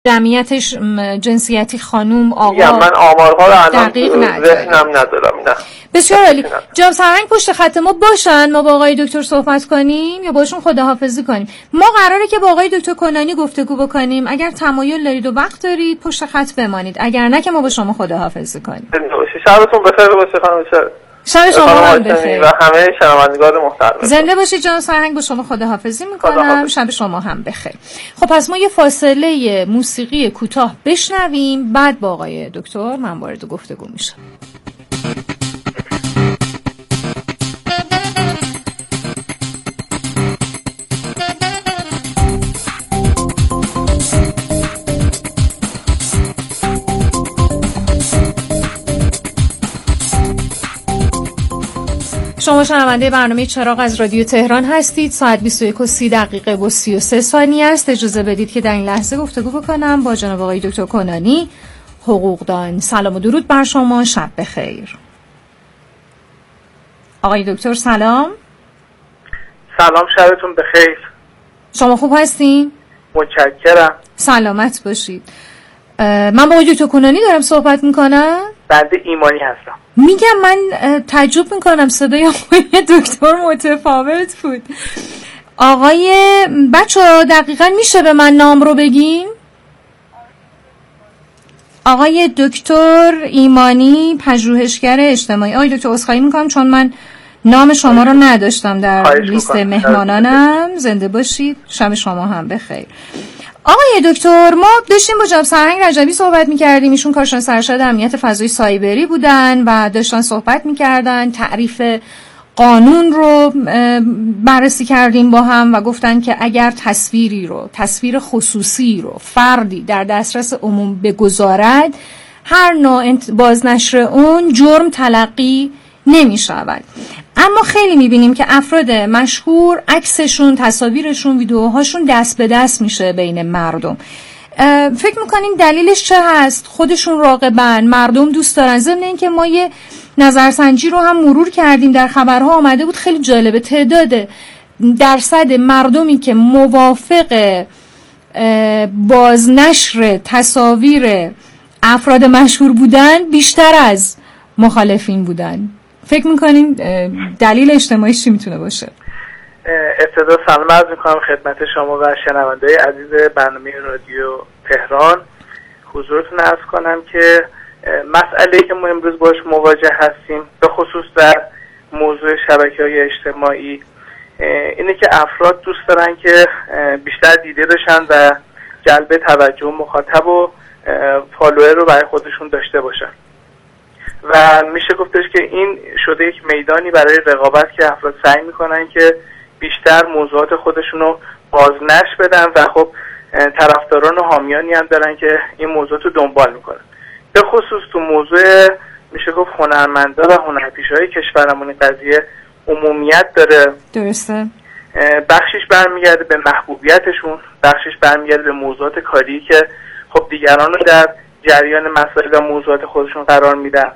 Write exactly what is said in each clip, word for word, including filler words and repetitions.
جمعیتش جنسیتی خانوم آقا؟ میگم من آمارها رو الان دقیق ذهنم ندارم. نه بسیار عالی. جناب سرهنگ پشت خط ما باشن، ما با آقای دکتر صحبت کنیم یا باشون خداحافظی کنیم؟ ما قراره که با آقای دکتر کنانی گفتگو بکنیم. اگر تمایل دارید و وقت دارید پشت خط بمانید، اگر نه که ما با شما خداحافظی کنیم. شبتون بخیر باشه خانم. شب شما هم بخیر و همه شنوندگان محترم. زنده باشید جناب سرهنگ. با شما خداحافظی میکنم. شب شما هم بخیر. خب پس ما یه فاصله موسیقی کوتاه بشنویم، بعد با آقای دکتر من وارد گفتگو میشم. شما شنونده برنامه چراغ از رادیو تهران هستید. ساعت بیست و یک و سی دقیقه و سی و سه ثانیه است. اجازه بدید که در این لحظه گفتگو بکنم با جناب آقای دکتر کنانی، حقوقدان. سلام و درود بر شما، شب بخیر. آقای دکتر سلام. سلام، شبتون بخیر. شما خوب هستین؟ متشکرم. سلامت باشید. من با آقای دکتر کنانی دارم صحبت میکنم. بنده ایمانی هستم. میگم من تعجب میکنم صدای آقای دکتر متفاوت بود. آقای بچه دقیقا میشه به من نام رو بگین؟ آقای دکتر ایمانی، پژوهشگر اجتماعی. آقای دکتر عذرخواهی میکنم چون من نام شما رو نداشتم در لیست مهمانانم. زنده باشید، شب شما هم بخیر. آقای دکتر، ما داشتیم با جناب سرهنگ رجبی صحبت می‌کردیم. ایشون کارشناس ارشد امنیت فضای سایبری بودن و داشتن صحبت می‌کردن، تعریف قانون رو بررسی کردیم با هم و گفتن که اگر تصویری رو، تصویر خصوصی رو فردی در دسترس عموم بگذارد، هر نوع بازنشر اون جرم تلقی نمی‌شود. اما خیلی میبینیم که افراد مشهور عکسشون، تصاویرشون، ویدیوهاشون دست به دست میشه بین مردم. فکر میکنین دلیلش چه هست؟ خودشون راغبن، مردم دوست دارن؟ ضمن اینکه ما یه نظرسنجی رو هم مرور کردیم، در خبرها آمده بود، خیلی جالبه. تعداد درصد مردمی که موافق بازنشر تصاویر افراد مشهور بودن بیشتر از مخالفین بودن. فکر میکنین دلیل اجتماعیش چی میتونه باشه؟ ابتدا سلام عرض میکنم خدمت شما و شنونده‌های عزیز برنامه رادیو تهران. حضورتون عرض کنم که مسئله‌ای که ما امروز باش مواجه هستیم، به خصوص در موضوع شبکه‌های اجتماعی، اینه که افراد دوست دارن که بیشتر دیده بشن و جلب توجه مخاطب و فالوور رو برای خودشون داشته باشن و میشه گفتش که این شده یک میدانی برای رقابت که افراد سعی میکنن که بیشتر موضوعات خودشون رو بازنشر بدن و خب طرفداران و حامیانی هم دارن که این موضوعات رو دنبال میکنن. به خصوص تو موضوع میشه گفت هنرمندا و هنرپیشه‌های کشورمون این قضیه عمومیت داره. درسته. بخشش برمیگرده به محبوبیتشون، بخشش برمیگرده به موضوعات کاری که خب دیگران رو در جریان مسائل و موضوعات خودشون قرار میدن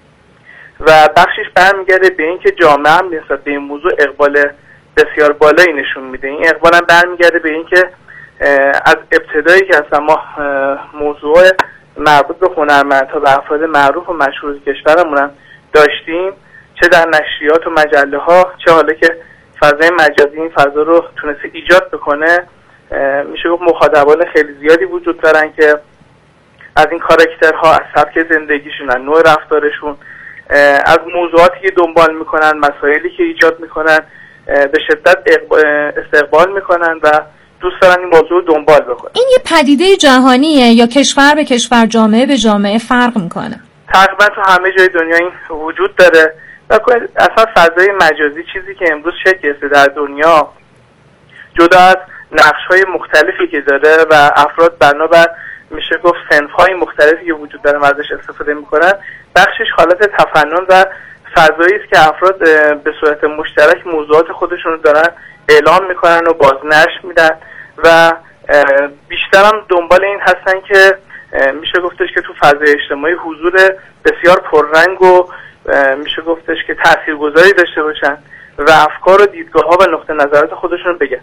و بخشش برمیگرده به این که جامعه هم نسبت به این موضوع اقبال بسیار بالایی نشون میده. این اقبال هم برمیگرده به این که از ابتدایی که اصلا ما موضوع مربوط به هنرمندها و افراد معروف و مشهور کشورمون هم داشتیم، چه در نشریات و مجله ها، چه حالا که فضای مجازی این فضا رو تونسته ایجاد بکنه، میشه گفت مخاطبان خیلی زیادی وجود دارن که از این کاراکترها، از سبک زندگیشون، از نوع رفتارشون، از موضوعاتی که دنبال میکنن، مسائلی که ایجاد میکنن به شدت استقبال میکنن و دوست دارن این موضوع دنبال بکنن. این یه پدیده جهانیه یا کشور به کشور، جامعه به جامعه فرق میکنه؟ تقریبا تو همه جای دنیا این وجود داره و اصلا فضای مجازی چیزی که امروز شکل گرفته در دنیا، جدا از نقش‌های مختلفی که داره و افراد بنابر میشه گفت صنف‌های مختلفی که وجود داره ازش استفاده میکنن، بخشش حالت تفنن و فضایی است که افراد به صورت مشترک موضوعات خودشون رو دارن اعلام میکنن و بازنشر میدن و بیشتر هم دنبال این هستن که میشه گفتش که تو فضای اجتماعی حضور بسیار پررنگ و میشه گفتش که تاثیرگذاری داشته باشن و افکار و دیدگاه‌ها و نقطه نظرات خودشون رو بگن.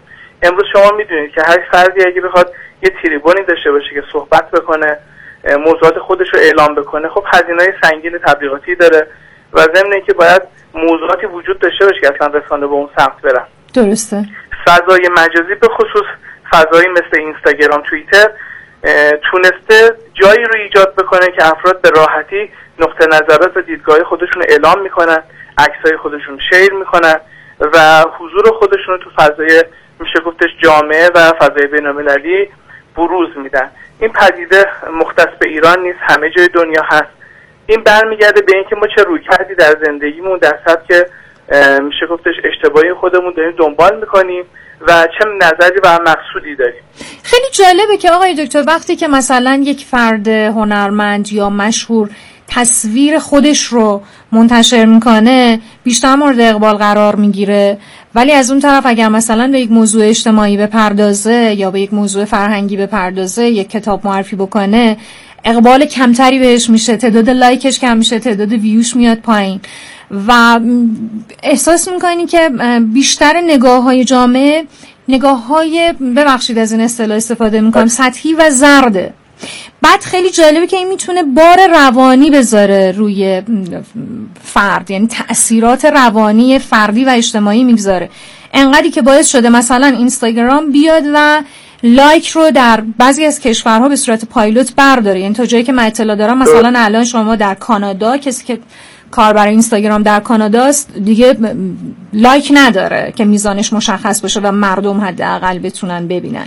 امروز شما میدونید که هر فردی اگه بخواد یه تریبونی داشته باشه که صحبت بکنه، موضوعات خودش رو اعلام بکنه، خب هزینه‌های سنگین تبلیغاتی داره و ضمن اینکه باید موضوعاتی وجود داشته باشه که اصلا رسانه به اون سمت برن. درسته. فضای مجازی به خصوص فضایی مثل اینستاگرام، توییتر تونسته جایی رو ایجاد بکنه که افراد به راحتی نقطه نظرات و دیدگاه خودشون رو اعلام میکنن، عکسای خودشون شیر میکنن و حضور خودشون رو تو فضای میشه گفتش جامعه و فضای بین‌المللی بروز میدن. این پدیده مختص به ایران نیست، همه جای دنیا هست. این برمیگرده به اینکه ما چه رویکردی در زندگیمون در سبک میشه گفتش اشتباهی خودمون داریم دنبال میکنیم و چه نظری و مقصودی داریم. خیلی جالبه که آقای دکتر وقتی که مثلا یک فرد هنرمند یا مشهور تصویر خودش رو منتشر میکنه بیشتر مورد اقبال قرار میگیره، ولی از اون طرف اگر مثلا به یک موضوع اجتماعی بپردازه یا به یک موضوع فرهنگی بپردازه، یک کتاب معرفی بکنه، اقبال کمتری بهش میشه، تعداد لایکش کم میشه، تعداد ویوش میاد پایین و احساس میکنی که بیشتر نگاه های جامعه نگاه های ببخشید از این اصطلاح استفاده میکنم سطحی و زرده. بعد خیلی جالبه که این میتونه بار روانی بذاره روی فرد، یعنی تأثیرات روانی فردی و اجتماعی میگذاره، انقدری که باعث شده مثلا اینستاگرام بیاد و لایک رو در بعضی از کشورها به صورت پایلوت برداره. یعنی تا جایی که من اطلاع دارم مثلا الان شما در کانادا، کسی که کار برای اینستاگرام در کانادا است دیگه لایک نداره که میزانش مشخص باشه و مردم حداقل بتونن ببینن.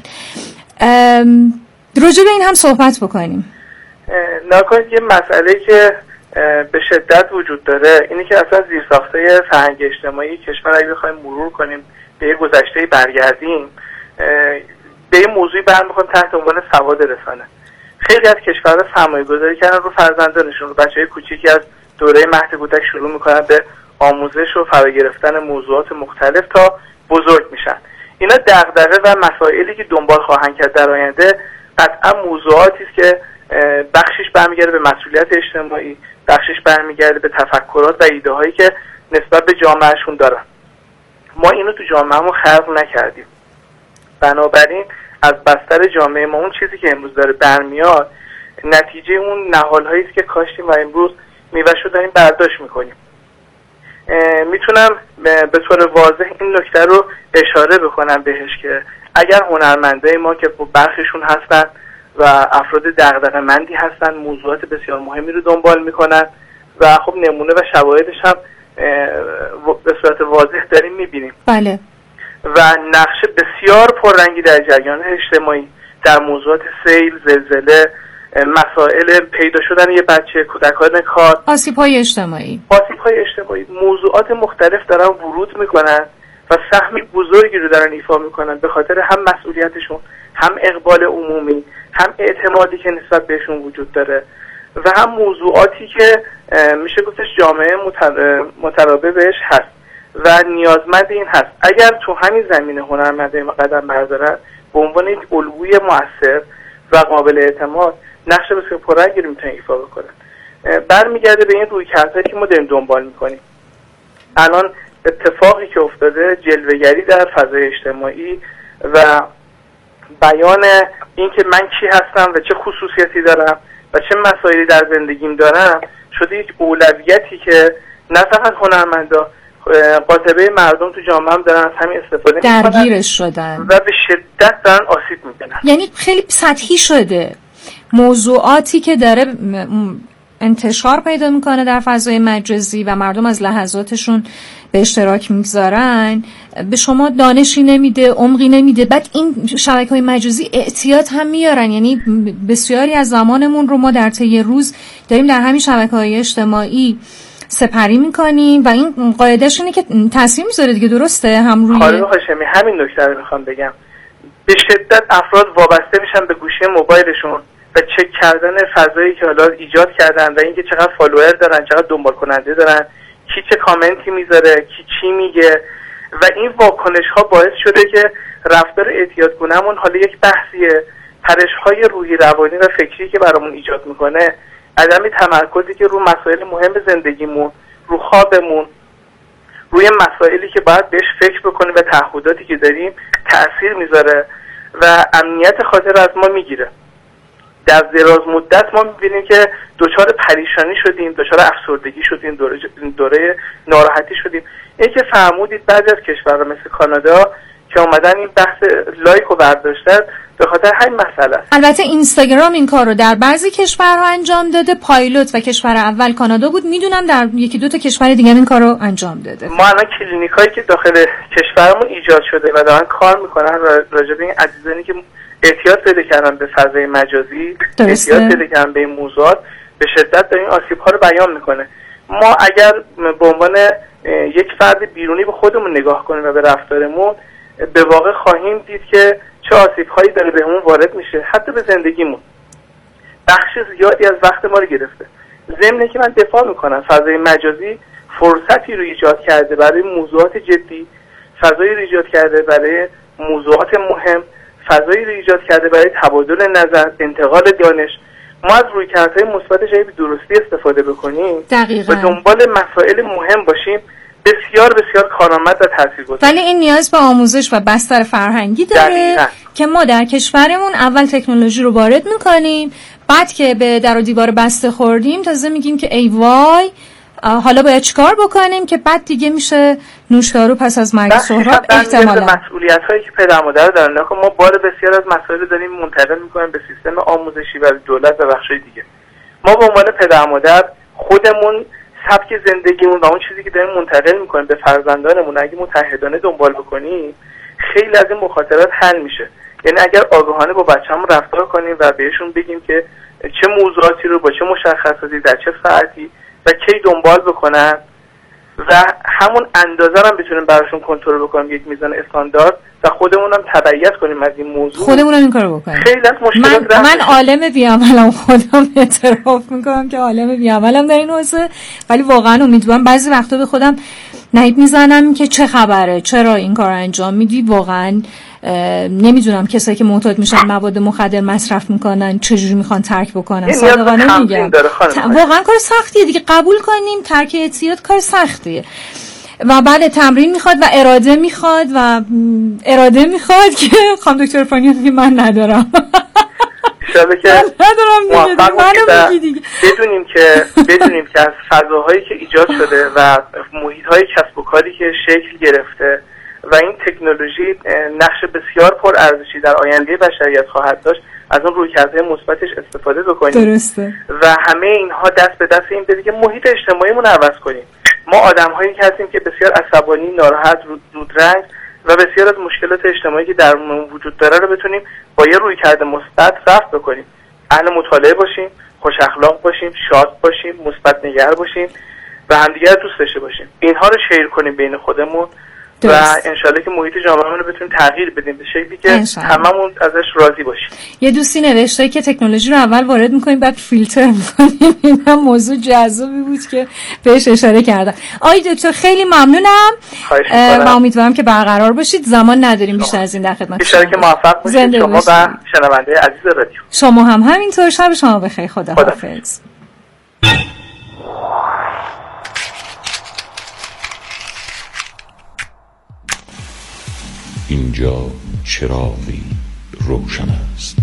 راجع به این هم صحبت بکنیم. نکنید یه مسئله که به شدت وجود داره اینه که اصلا زیرساختای فرهنگ اجتماعی کشور اگه بخوایم مرور کنیم به یه گذشته برگردیم به یه موضوعی برمیخوایم تحت عنوان سواد رسانه. خیلی از کشورها سرمایه گذاری کردن رو فرزندانشون، رو بچهای کوچیکی از دوره مهد کودک شروع میکنن به آموزش و فرا گرفتن موضوعات مختلف تا بزرگ میشن. اینا دغدغه و مسائلی که دنبال خواهند کرد در آینده قطعا موضوعاتی است که بخشش برمیگرده به مسئولیت اجتماعی، بخشش برمیگرده به تفکرات و ایده هایی که نسبت به جامعهشون دارن. ما اینو تو جامعهمون خلق نکردیم، بنابراین از بستر جامعه ما اون چیزی که امروز داره برمیاد نتیجه اون نهال‌هایی است که کاشتیم و امروز میوه‌شو داریم برداشت میکنیم. میتونم به طور واضح این نکته رو اشاره بکنم بهش که اگر هنرمندای ما که برخیشون هستن و افراد دغدغه‌مندی هستن، موضوعات بسیار مهمی رو دنبال میکنن و خب نمونه و شواهدش هم به صورت واضح داریم میبینیم. بله. و نقش بسیار پررنگی در جریان اجتماعی در موضوعات سیل، زلزله، مسائل پیدا شدن یه بچه، کودکان کار، آسیب‌های اجتماعی آسیب‌های اجتماعی، موضوعات مختلف دارن ورود میکنن و سهم بزرگی رو دارن ایفا میکنن به خاطر هم مسئولیتشون، هم اقبال عمومی، هم اعتمادی که نسبت بهشون وجود داره و هم موضوعاتی که میشه گفتش جامعه مترابط بهش هست و نیازمند این هست. اگر تو همین زمینه هنرمندای ما قدم بردارن به عنوان یک الگوی مؤثر و قابل اعتماد نقش بسیار پررنگی رو میتونن ایفا بکنن. برمیگرده به این رویکردهایی که ما داریم دنبال میکنیم. الان اتفاقی که افتاده جلوه‌گری در فضای اجتماعی و بیان این که من کی هستم و چه خصوصیتی دارم و چه مسائلی در زندگیم دارم شده یک اولویتی که نه فقط هنرمندا، قاطبه مردم تو جامعه هم دارن از همین استفاده میکنن، درگیرش شدن و به شدت دارن آسیب میزنن. یعنی خیلی سطحی شده موضوعاتی که داره انتشار پیدا میکنه در فضای مجازی و مردم از لحظاتشون به اشتراک میگذارن، به شما دانشی نمیده، عمقی نمیده. بعد این شبکه‌های مجازی اعتیاد هم میارن، یعنی بسیاری از زمانمون رو ما در طی روز داریم در همین شبکه‌های اجتماعی سپری میکنیم و این قاعده‌اش اینه که تاثیر میذاره دیگه. درسته؟ هم روی خانم هاشمی همین نکته رو میخوام بگم، به شدت افراد وابسته میشن به گوشی موبایلشون و چک کردن فضایی که حالا ایجاد کردن و اینکه چقدر فالوور دارن، چقدر دنبال کننده دارن، کی چه کامنتی میذاره، کی چی میگه و این واکنش ها باعث شده که رفتار اعتیادگونه‌مون حالا یک بحثیه. پرش های روحی، روانی و فکری که برامون ایجاد میکنه، عدم تمرکزی که رو مسائل مهم زندگیمون، رو خوابمون، روی مسائلی که باید بهش فکر بکنیم و تعهداتی که داریم تأثیر میذاره و امنیت خاطر از ما میگیره. در دراز مدت ما میبینیم که دچار پریشانی شدیم، دچار افسردگی شدیم، دوره, دوره ناراحتی شدیم. این که فرمودید بعضی از کشورها مثل کانادا که اومدن این بحث لایک رو برداشتن به خاطر همین مسئله. البته اینستاگرام این کار رو در بعضی کشورها انجام داده، پایلوت و کشور اول کانادا بود، میدونم در یکی دو تا کشور دیگه این کار رو انجام داده. ما الان کلینیکایی که داخل کشورمون ایجاد شده و دارن کار میکنن راجع به این عزیزانی که احتیاط پیدا کردن به فضای مجازی، احتیاط پیدا کردن به این موضوعات، به شدت دارین آسیب ها رو بیان میکنه. ما اگر به عنوان یک فرد بیرونی به خودمون نگاه کنیم و به رفتارمون، به واقع خواهیم دید که چه آسیب هایی داره بهمون وارد میشه، حتی به زندگیمون. بخش زیادی از وقت ما رو گرفته. ضمن که من دفاع میکنم، فضای مجازی فرصتی رو ایجاد کرده برای موضوعات جدی، فضایی رو ایجاد کرده برای موضوعات مهم، فضایی رو ایجاد کرده برای تبادل نظر، انتقال دانش. ما از رویکردهای مثبت جایی به درستی استفاده بکنیم دقیقاً. و دنبال مسائل مهم باشیم، بسیار بسیار کارآمد و تاثیرگذار. ولی این نیاز به آموزش و بستر فرهنگی داره دقیقاً. که ما در کشورمون اول تکنولوژی رو وارد میکنیم، بعد که به در و دیوار بسته خوردیم تازه میگیم که ای وای حالا باید چیکار بکنیم که بعد دیگه میشه نوشدارو پس از مرگ سهراب. احتمالاً مسئولیت هایی که پدر مادر دارن، ما بار بسیار از مسائل داریم منتقل میکنیم به سیستم آموزشی و دولت و بخشای دیگه. ما به عنوان پدر مادر خودمون سبک زندگیمون و اون چیزی که داریم منتقل میکنیم به فرزندانمون اگه متحدانه دنبال بکنیم، خیلی از این مخاطرات حل میشه. یعنی اگر آگاهانه با بچه‌مون رفتار کنیم و بهشون بگیم که چه موضوعاتی رو با چه مشخصاتی در چه ساعتی و کی دنبال بکنن و همون اندازه هم بتونیم براشون کنترل بکنیم، یک میزان استاندارد، و خودمون هم تبعیت کنیم از این موضوع، خودمون هم این کارو بکنیم. خیلی از مشکلات من, من عالم بی‌عملم، خودم اعتراف میکنم که عالم بی‌عملم در این حوزه، ولی واقعا امیدوارم بعضی وقتا به خودم نهیب میزنم که چه خبره، چرا این کار انجام میدی. واقعا نمیدونم کسایی که معتاد میشن مواد مخدر مصرف میکنن چجوری میخوان ترک بکنن. صادقانه میگم واقعا کار سختیه دیگه، قبول کنیم ترک اعتیاد کار سختیه و بله تمرین میخواد و اراده میخواد و اراده میخواد که خانم دکتر فانیا میگه من ندارم شبه که ندارم دیگه منو میگی دیگه. بدونیم که بدونیم که از فضاهایی که ایجاد شده و محیط‌های کسب و کاری که شکل گرفته و این تکنولوژی نقش بسیار پرارزشی در آینده بشریت خواهد داشت، از اون رویکردهای مثبتش استفاده بکنیم. درسته. و همه اینها دست به دست این بده که محیط اجتماعیمون رو عوض کنیم. ما آدم‌هایی که هستیم که بسیار عصبانی، ناراحت، زودرنج و بسیار از مشکلات اجتماعی که در وجود داره رو بتونیم با یه رویکرد مثبت رفع بکنیم. اهل مطالعه باشیم، خوش اخلاق باشیم، شاد باشیم، مثبت نگر باشیم و همدیگر دوست داشته باشیم. اینها رو شیر کنیم بین خودمون درست. و انشالله که محیط جامعه‌مون رو بتونیم تغییر بدیم به شکلی که هممون ازش راضی باشیم. یه دوستی نوشته که تکنولوژی رو اول وارد می‌کنیم بعد فیلتر می‌کنیم. این هم موضوع جذابی بود که بهش اشاره کردم. آقای دکتر خیلی ممنونم و امیدوارم که برقرار باشید. زمان نداریم بیشتر از این در خدمت شما. ان که موفق باشید شما و شنونده عزیز رادیو. شما هم همینطور. شب شما بخیر. خداحافظ. اینجا چراغی روشن است.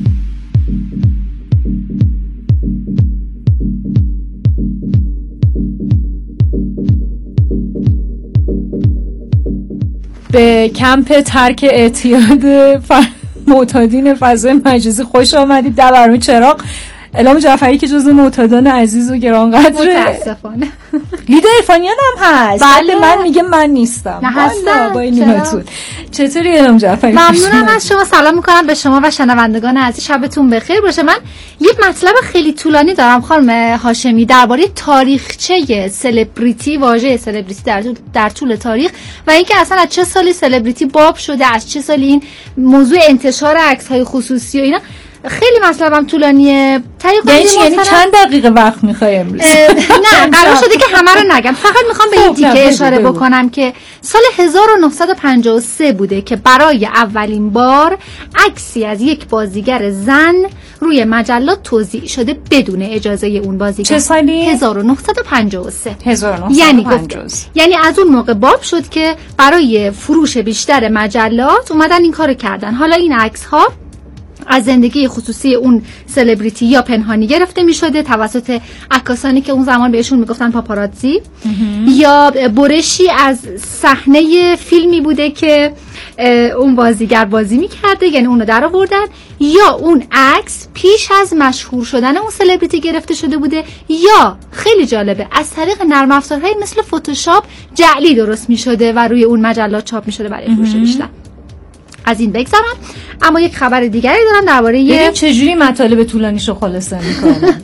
به کمپ ترک اعتیاد ف... معتادین فضای مجازی خوش آمدید. در برنامه چراغ الهام جعفری که جزو معتادان عزیز و گرانقدر متاسفانه لیدا عرفانیان هم هست. بله من میگه من نیستم. نه هستم. با نیمتون چطوری الهام جعفری؟ ممنونم از شما. سلام میکنم به شما و شنوندگان عزیز. شبتون بخیر باشه. من یه مطلب خیلی طولانی دارم خانم هاشمی درباره تاریخچه سلبریتی، واژه سلبریتی در طول در طول تاریخ و اینکه اصلا از چه سالی سلبریتی باب شده، از چه سالی این موضوع انتشار عکس‌های خصوصی و اینا. خیلی مطلبم طولانیه. یعنی چند دقیقه وقت میخوای امروز؟ نه قرار شده که همه رو نگم، فقط میخوام به این تیکه اشاره بکنم که سال هزار و نهصد و پنجاه و سه بوده که برای اولین بار عکسی از یک بازیگر زن روی مجلات توزیع شده بدون اجازه اون بازیگر. چه سالی؟ هزار و نهصد و پنجاه و سه. هزار و نهصد و پنجاه و سه. یعنی از اون موقع باب شد که برای فروش بیشتر مجلات اومدن این کارو کردن. حالا این عکس ها از زندگی خصوصی اون سلبریتی یا پنهانی گرفته می شده توسط عکاسانی که اون زمان بهشون میگفتن پاپاراتزی، یا برشی از صحنه فیلمی بوده که اون بازیگر بازی میکرده، یعنی اونو در آوردن، یا اون عکس پیش از مشهور شدن اون سلبریتی گرفته شده بوده، یا خیلی جالبه از طریق نرم افزارهای مثل فتوشاپ جعلی درست می شده و روی اون مجلات چاپ می شده برای فروش بیشتر. از این بگذرم، اما یک خبر دیگری دارم درباره ببین چجوری مطالب طولانیشو خلاصه میکنم.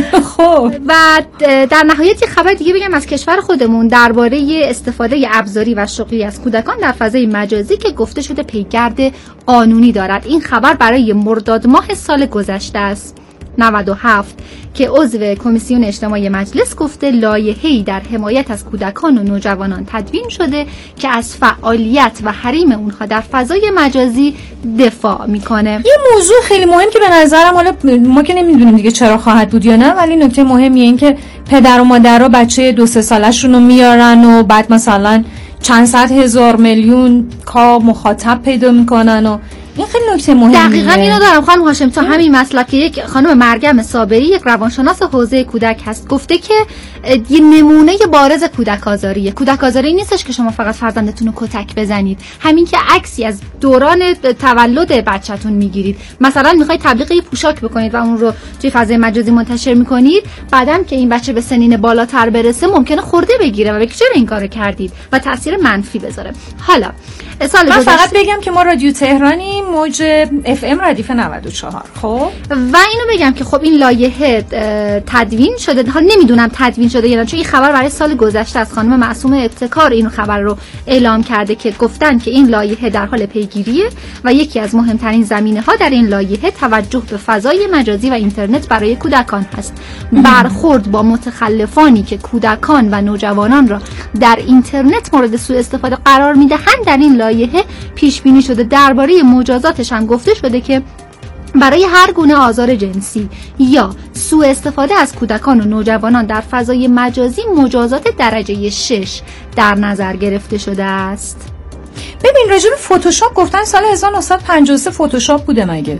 خب و در نهایت یک خبر دیگه بگم از کشور خودمون درباره استفاده ابزاری و شغلی از کودکان در فضای مجازی که گفته شده پیگرد قانونی دارد. این خبر برای مرداد ماه سال گذشته است نود و هفت که عضو کمیسیون اجتماعی مجلس گفته لایحه‌ای در حمایت از کودکان و نوجوانان تدوین شده که از فعالیت و حریم اونها در فضای مجازی دفاع میکنه. یه موضوع خیلی مهم که به نظرم، حالا ما که نمیدونیم دیگه چرا خواهد بود یا نه، ولی نکته مهمیه این که پدر و مادرها بچه دو سه سالشون رو میارن و بعد مثلا چند صد هزار میلیون کا مخاطب پیدا میکنن و این خیلی نکته مهمیه. دقیقاً اینو دارم خانم هاشم تا همین مطلب که یک خانم مریم صابری یک روانشناس حوزه کودک هست گفته که یه نمونه بارز کودک آزاریه. کودک آزاری نیستش که شما فقط فرزندتون رو کتک بزنید، همین که عکسی از دوران تولد بچه‌تون میگیرید، مثلا میخواید تبلیغ یه پوشاک بکنید و اون رو توی فضای مجازی منتشر میکنید، بعدم که این بچه به سنین بالاتر برسه ممکنه خورده بگیره و بگه چرا این کارو کردید و تاثیر منفی بذاره. حالا سال من فقط بگم که ما رادیو تهرانی موج اف ام ردیف نود و چهار، خب و اینو بگم که خب این لایحه تدوین شده، حالا نمیدونم تدوین شده یا نه، چون این خبر برای سال گذشته از خانم معصومه ابتکار این خبر رو اعلام کرده که گفتن که این لایحه در حال پیگیریه و یکی از مهمترین زمینه‌ها در این لایحه توجه به فضای مجازی و اینترنت برای کودکان هست. برخورد با متخلفانی که کودکان و نوجوانان را در اینترنت مورد سوء استفاده قرار میدهند در این لایحه پیش بینی شده. درباره مجازاتش هم گفته شده که برای هر گونه آزار جنسی یا سوء استفاده از کودکان و نوجوانان در فضای مجازی مجازات درجه شش در نظر گرفته شده است. ببین راجع به فتوشاپ گفتن سال هزار و نهصد و پنجاه و سه فتوشاپ بوده مگه؟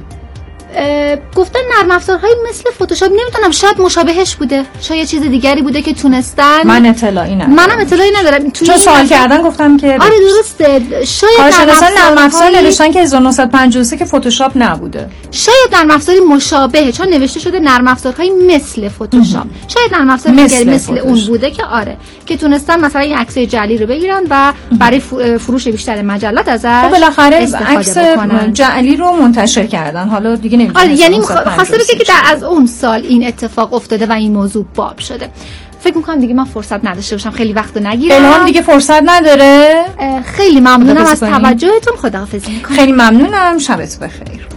گفتن نرم افزارهای مثل فتوشاپ، نمیدونم شاید مشابهش بوده، شاید چیز دیگری بوده که تونستن. من اطلاعی ندارم. منم اطلاعی ندارم. چون سوال کردن گفتم که آره درسته. شاید کارشناسان نرم افزار نوشتن که هزار و نهصد و پنجاه و سه که فتوشاپ نبوده. شاید نرم افزاری مشابهه، چون نوشته شده نرم افزارهای مثل فتوشاپ. شاید نرم افزار دیگری مثل, مثل اون بوده که آره که تونستن مثلا این عکس جعلی رو بگیرن و برای فروش بیشتر مجلات ازش بالاخره عکس جعلی رو منتشر کردن. حالا دیگه آره یعنی خواسته بگه که در از اون سال این اتفاق افتاده و این موضوع باب شده. فکر میکنم دیگه من فرصت نداشته باشم خیلی وقتو نگیرم. الهام دیگه فرصت نداره. خیلی ممنونم از توجهتون. خداحافظی میکنم. خیلی ممنونم. شبت بخیر.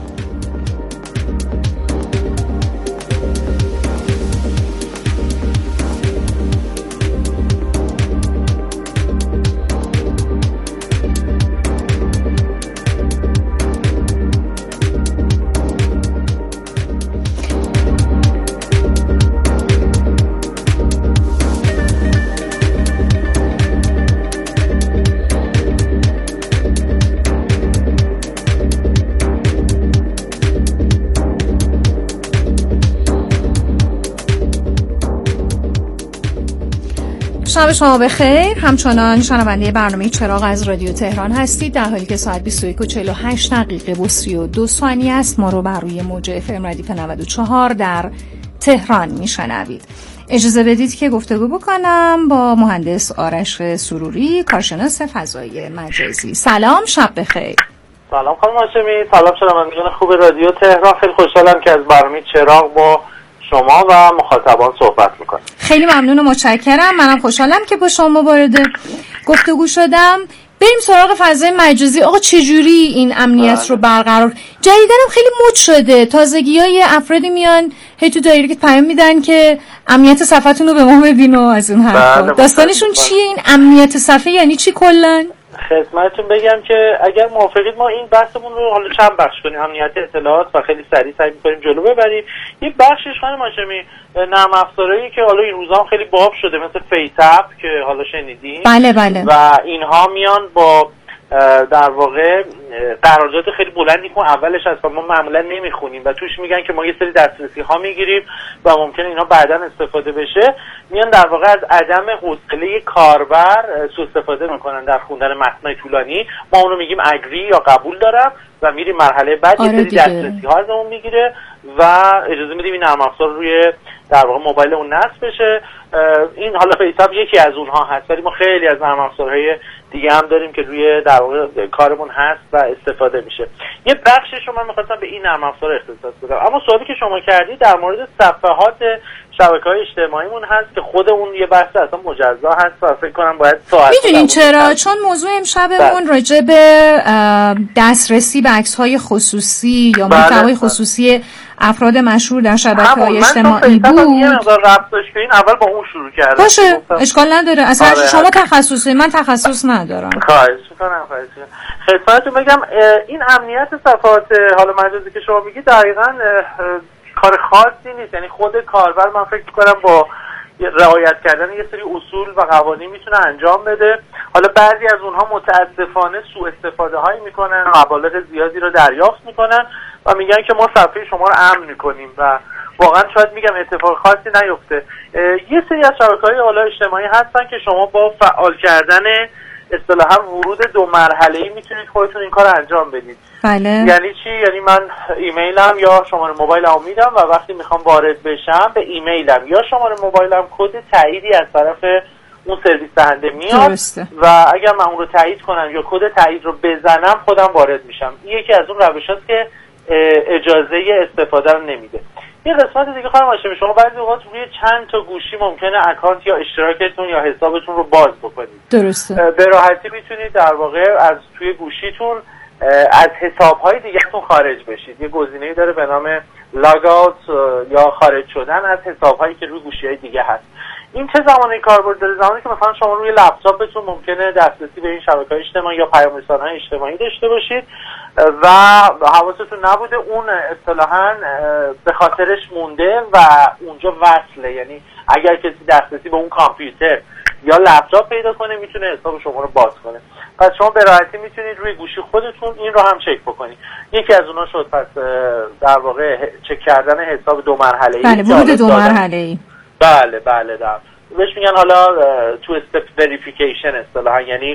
شب شما بخیر. همچنان شنونده برنامه چراغ از رادیو تهران هستید، در حالی که ساعت بیست و یک و چهل و هشت دقیقه و سی و دو ثانیه است. ما رو بر روی موج اف ام ردیف نود و چهار در تهران میشنوید. اجازه بدید که گفتگو بکنم با مهندس آرش سروری، کارشناس فضای مجازی. سلام، شب بخیر. سلام خانم هاشمی، سلام شنوندگان خوب رادیو تهران. خیلی خوشحالم که از برنامه چراغ با شما و مخاطبان صحبت میکنم. خیلی ممنون و متشکرم. منم خوشحالم که با شما وارد گفتگو شدم. بریم سراغ فضای مجازی. آقا چجوری این امنیت بله. رو برقرار؟ جدیدن هم خیلی مد شده، تازگیای افرادی میان هی تو دایرکت پیام میدن که امنیت صفحتون رو به ما ببین و از اون حرفا. بله داستانشون چیه این امنیت صفحه؟ یعنی چی کلا؟ خدمتتون بگم که اگر موافقید ما این بحثمون رو حالا چند بخش کنیم، امنیت اطلاعات، و خیلی سریع سعی می‌کنیم جلو ببریم. یه بخشش خانم هاشمی نرم افزارهایی که حالا این روزا هم خیلی باب شده، مثل فیس اپ که حالا شنیدین. بله بله. و اینها میان با در واقع قرارداد خیلی بلندی که اولش از ما معمولا نمیخونیم و توش میگن که ما یه سری دسترسی ها میگیریم و ممکنه اینا بعداً استفاده بشه. میان در واقع از عدم حوصله کاربر سوء استفاده میکنن در خوندن متنای طولانی. ما اون رو میگیم اگری یا قبول دارم و میریم مرحله بعد. آره یه سری دسترسی ها ازمون میگیره و اجازه میدیم این نرم افزار روی در واقع موبایل اون نصب بشه. این حالا فیس اپ یکی از اونها هست، ولی ما خیلی از نرم افزارهای دیگه هم داریم که روی در واقع کارمون هست و استفاده میشه. یه بخشش رو من می‌خواستم به این نرم افزار اختصاص بدم. اما سوالی که شما کردید در مورد صفحات شبکه‌های اجتماعیمون هست که خود اون یه بحث اصلا مجزا هست و فکر کنم باید ساعت. میدونین چرا؟ چون موضوع امشبمون راجع به دسترسی به عکس‌های خصوصی یا محتوای خصوصی افراد مشهور در شبکه‌های اجتماعی بود. یه مقدار ربط داشت که این اول با اون شروع کردم. باشه اشکال نداره. اصلا آره شما تخصصی، من تخصص ندارم. خواهش می‌کنم. خواهش می‌کنم. خدمتتون بگم این امنیت صفحات حالا مجازی که شما میگید دقیقاً کار خاصی نیست. یعنی خود کاربر من فکر می‌کنم با رعایت کردن یه سری اصول و قوانین میتونه انجام بده. حالا بعضی از اونها متاسفانه سوء استفاده هایی میکنن، مبالغ زیادی رو دریافت میکنن و میگن که ما صفحه شما رو امن میکنیم و واقعا شاید میگم اتفاق خاصی نیفته. یه سری از شبکه‌های حالا اجتماعی هستن که شما با فعال کردن اصطلاحاً ورود دو مرحله‌ای میتونید خودتون این کار انجام بدید. بله. یعنی چی؟ یعنی من ایمیلم یا شماره موبایلم میدم و وقتی میخوام وارد بشم به ایمیلم یا شماره موبایلم کد تاییدی از طرف اون سرویس دهنده میاد. درسته. و اگر من اون رو تایید کنم یا کد تایید رو بزنم خودم وارد میشم. این یکی از اون روشاست که اجازه استفاده رو نمیده. یه قسمت دیگه خواهم هاشمی، شما بعضی اوقات روی چند تا گوشی ممکنه اکانت یا اشتراکتون یا حسابتون رو باز بکنید. درسته. به راحتی میتونید در واقع از توی گوشیتون از حساب‌های دیگه‌تون خارج بشید. یه گزینه‌ای داره به نام لاگ اوت یا خارج شدن از حساب‌هایی که روی گوشی‌های دیگه هست. این چه زمانی کاربرد داره؟ زمانی که مثلا شما روی لپتاپتون ممکنه دسترسی به این شبکه‌های اجتماعی یا پیام‌رسان‌های اجتماعی داشته باشید و حواستون نبوده اون اصطلاحاً به خاطرش مونده و اونجا وصله. یعنی اگر کسی دسترسی به اون کامپیوتر یا لپتاپ پیدا کنه میتونه حساب شما رو باز کنه. پس شما به راحتی میتونید روی گوشی خودتون این رو هم چک بکنید. یکی از اونها شد پس در واقع چک کردن حساب دو مرحله‌ای. بله ورود دو مرحله‌ای. بله بله در بهش میگن حالا تو استپ وریفیکیشن اصطلاحاً، یعنی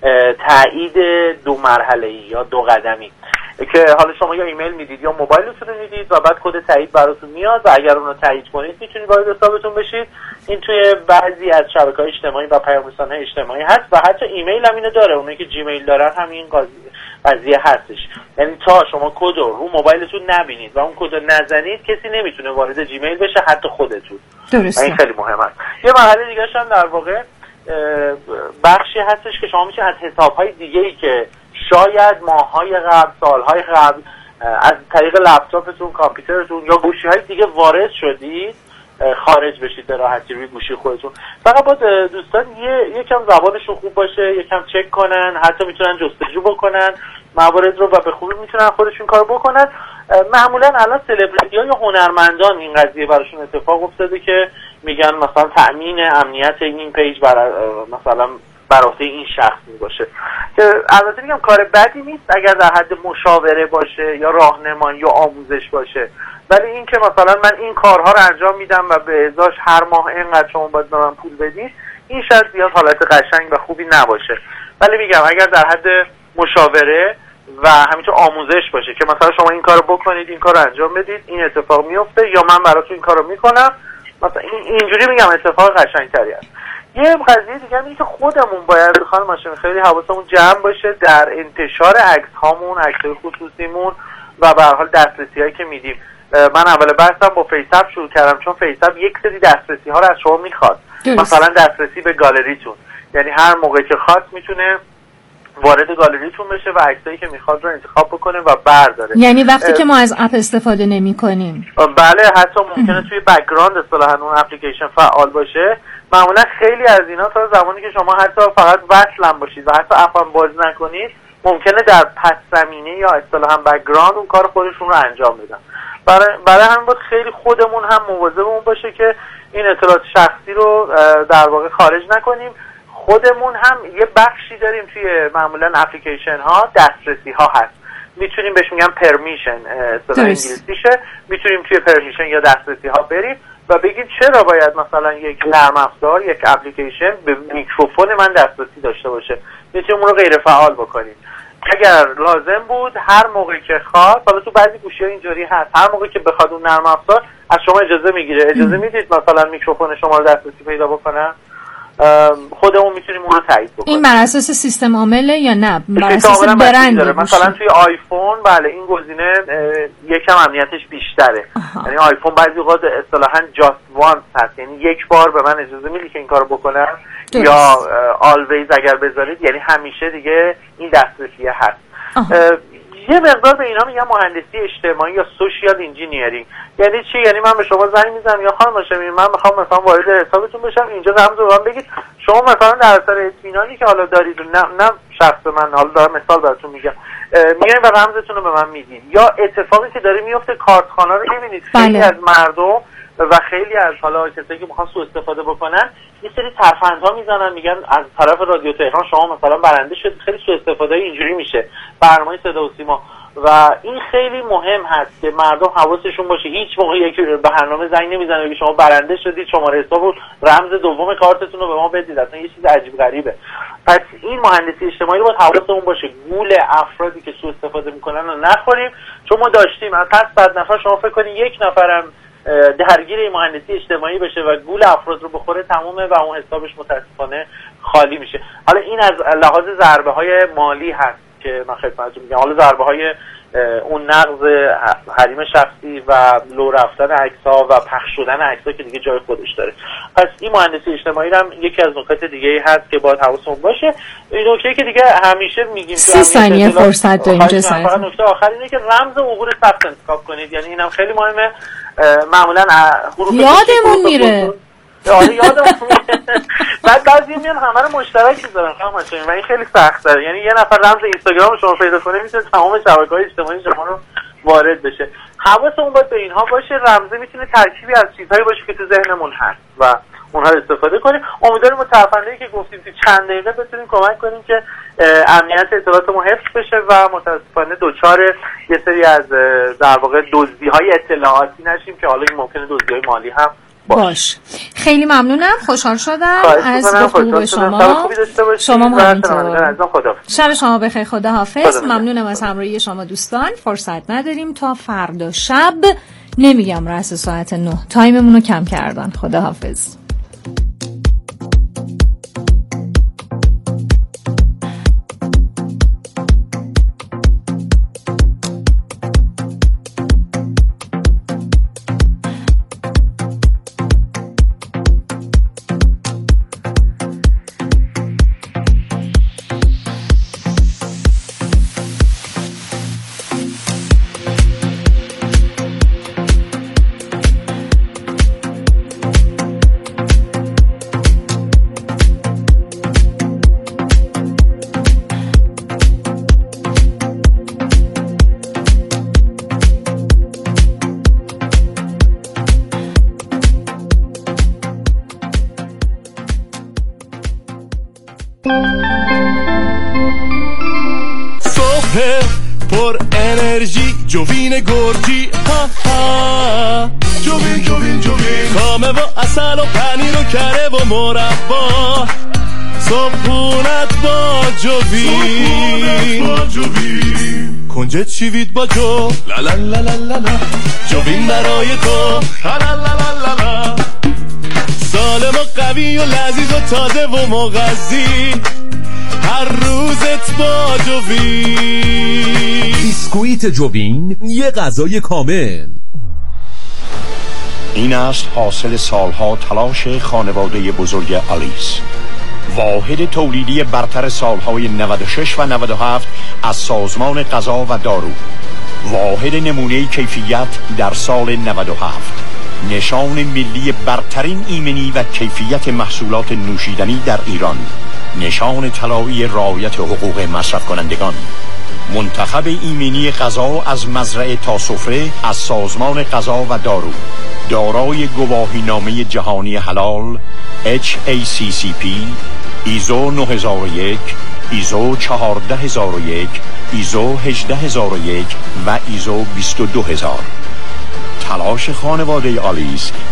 تایید دو مرحله‌ای یا دو قدمی که حالا شما یا ایمیل میدید یا موبایلتون رو میدید و بعد کد تایید براتون میاد و اگر اون رو تایید کنید میتونید وارد حسابتون بشید. این توی بعضی از شبکه‌های اجتماعی و پیام‌رسان‌های اجتماعی هست و حتی ایمیل هم اینو داره. اونایی که جیمیل دارن همین قضیه هستش. یعنی تا شما کد رو رو موبایلتون نبینید و اون کد رو نزنید کسی نمیتونه وارد جیمیل بشه، حتی خودتون. درسته. این خیلی مهمه. یه مرحله دیگه هم در واقع بخشی هستش که شما میتونید از حساب‌های دیگه‌ای که شاید ماه‌های قبل، سال‌های قبل از طریق لپتاپتون، کامپیوترتون یا گوشی‌های دیگه وارد شدید خارج بشید به راحتی روی گوشی خودتون. فقط با دوستان یه یکم زبانشون خوب باشه، یکم چک کنن، حتی میتونن جستجو بکنن موارد رو و به خوبی میتونن خودشون کار بکنن. معمولا الان سلبریتی ها یا هنرمندان این قضیه براشون اتفاق افتاده که میگن مثلا تأمین امنیت این پیج برای مثلا برای این شخص باشه که البته میگم کار بدی نیست اگر در حد مشاوره باشه یا راهنمایی یا آموزش باشه، ولی این که مثلا من این کارها رو انجام میدم و به ازاش هر ماه اینقدر شما باید به من پول بدید، این شاید زیاد حالت قشنگ و خوبی نباشه. ولی میگم اگر در حد مشاوره و همینطور آموزش باشه که مثلا شما این کارو بکنید، این کارو انجام بدید، این اتفاق میفته یا من براتون این کارو میکنم، مثلا اینجوری میگم اتفاق قشنگتری است. یه قضیه دیگه اینه که خودمون باید خانم هاشمی خیلی حواسمون جمع باشه در انتشار عکس هامون، عکس‌های خصوصیمون و به هر حال دسترسی‌هایی که میدیم. من اول بحثم با فیس اپ شروع کردم چون فیس اپ یک سری دسترسی ها رو از شما میخواد. مثلا دسترسی به گالریتون، یعنی هر موقع که خواست میتونه وارد گالریتون بشه و عکسایی که میخواد رو انتخاب بکنه و برداره. یعنی وقتی که ما از اپ استفاده نمی‌کنیم، بله، حتی ممکنه توی بک‌گراند اصطلاحاً اون اپلیکیشن فعال باشه. معمولا خیلی از اینا تا زمانی که شما حتی فقط وصل هم باشید و حتی اپ هم باز نکنید، ممکنه در پس زمینه یا اصطلاحاً بک‌گراند اون کار خودشون رو انجام بدن. برای برای همین باید خیلی خودمون هم مواظبمون باشه که این اطلاعات شخصی رو در واقع خارج نکنیم. خودمون هم یه بخشی داریم توی معمولا اپلیکیشن ها، دسترسی ها هست، میتونیم بهش میگم پرمیشن اصطلاح انگلیسیشه، میتونیم توی پرمیشن یا دسترسی ها بریم و بگیم چرا باید مثلا یک نرم افزار، یک اپلیکیشن به میکروفون من دسترسی داشته باشه. میتونیم اون رو غیر فعال بکنیم. اگر لازم بود هر موقعی که خواست، حالا تو بعضی گوشی‌ها اینجوری هست، هر موقعی که بخواد اون نرم افزار از شما اجازه میگیره، اجازه میدید مثلا میکروفون شما رو دسترسی پیدا بکنه، خودمون میتونیم اون رو تایید بکنیم. این بر اساس سیستم عامله یا نه بر اساس برند؟ مثلا توی آیفون بله این گزینه یکم امنیتش بیشتره. یعنی آیفون بعضی اوقات اصطلاحاً جاست وانس هست، یعنی یک بار به من اجازه میدی که این کارو بکنم، یا آلویز اگر بذارید یعنی همیشه دیگه این دسترسی هست. یه مقدار به اینا میگم مهندسی اجتماعی یا سوشیال انجینیرینگ. یعنی چی؟ یعنی من به شما زنگ میزنم یا خانم هاشمی من میخوام مثلا وارد حسابتون بشم، اینجا رمز رو بگید، شما مثلا در اثر اطمینانی که حالا دارید، نه نه شخص من حالا دارم مثال براتون میگم، میایم و رمزتون رو به من میدید. یا اتفاقی که داره میفته کارتخانه رو میبینید، خیلی از مردم و خیلی از حالا کسایی که میخوان سوء استفاده بکنن یه سری ترفندها میزنن، میگن از طرف رادیو تهران شما مثلا برنده شدید، خیلی سوء استفاده اینجوری میشه، برنامه صدا و سیما. و این خیلی مهم هست که مردم حواسشون باشه هیچ موقع یکی برنامه زنگ نمیزنه بگه شما برنده شدید، شماره حساب و رمز دوم کارتتون رو به ما بدید، اصلا یه چیز عجیب غریبه. پس این مهندسی اجتماعی رو باید حواسمون باشه گول افرادی که سوء استفاده میکنن رو نخوریم، چون ما داشتیم از هر صد نفر شما فکر کنید یک نفرم درگیر این مهندسی اجتماعی بشه و گول افراد رو بخوره تمومه و اون حسابش متاسفانه خالی میشه. حالا این از لحاظ ضربه های مالی هست که من خدمتتون میگم، حالا ضربه های اون نقض حریم شخصی و لو رفتن عکس‌ها و پخش شدن عکس‌ها که دیگه جای خودش داره. پس این مهندسی اجتماعی هم یکی از نکات دیگه هست که باید حواسمون باشه. این نکته که دیگه همیشه میگیم سی ثانیه فرصت داریم. فقط نکته آخر اینه که رمز عبور ثبت انتخاب کنید، یعنی اینم خیلی مهمه. معمولا حروف یادمون میره آره یادمون میره. بعد بعضی میان همه رو مشترک میذارن خواهم و این خیلی سخته. یعنی یه نفر رمز اینستاگرام شما پیدا کنه میتونه تمام شبکه‌های اجتماعی شما رو وارد بشه. حواسمون باید به اینها باشه. رمزه میتونه ترکیبی از چیزهایی باشه که تو ذهنمون هست و اونها رو استفاده کنیم. امیدواریم متفندی که گفتیم تو چند دقیقه بتونیم کمک کنیم که امنیت اطلاعاتمون حفظ بشه و متاسفانه دوچار یه سری از در واقع دزدی‌های اطلاعاتی نشیم که حالا این ممکنه دزدی‌های مالی هم باش. باش. خیلی ممنونم، خوشحال شدم از گفتگو با شما. شما هم همینطور. شب شما بخیر، خدا حافظ. ممنونم از همراهی شما دوستان. فرصت نداریم تا فردا شب، نمیگم رأس ساعت نه، تایممون رو کم کردن. خدا حافظ. پر انرژی جوین گرجی ها ها جوین جوین جوین خامه و اصل و پنیر و کره و مربا صبحونت با جوین کنجه چیوید با جو لا لا لا لا لا جوین برای تو لا لا لا لا سالم و قوی و لذیذ و تازه و مغذی هر روزت با جوین. بیسکویت جوین، یه غذای کامل. این است حاصل سالها تلاش خانواده بزرگ آلیس. واحد تولیدی برتر سالهای نود و شش و نود و هفت از سازمان غذا و دارو. واحد نمونه کیفیت در سال نود و هفت. نشان ملی برترین ایمنی و کیفیت محصولات نوشیدنی در ایران. نشان طلایی رعایت حقوق مصرف کنندگان. منتخب ایمنی غذا از مزرعه تا سفره از سازمان غذا و دارو. دارای گواهینامه جهانی حلال اچ ای سی سی پی، ایزو نه هزار و یک، ایزو چهارده هزار و یک، ایزو هجده هزار و یک و ایزو بیست و دو هزار. تلاش خانواده آلیس